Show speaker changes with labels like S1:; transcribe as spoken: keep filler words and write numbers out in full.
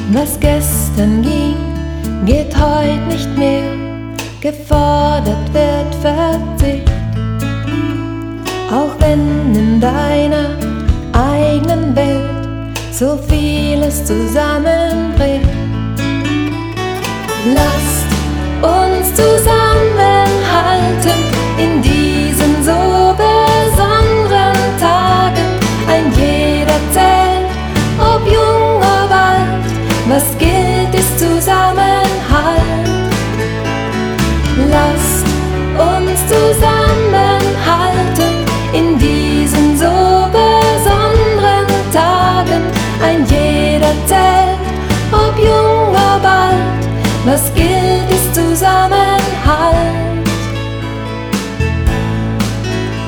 S1: Was gestern ging, geht heut nicht mehr. Gefordert wird Verzicht. Auch wenn in deiner eigenen Welt so vieles zusammenbricht. Lasst uns zusammen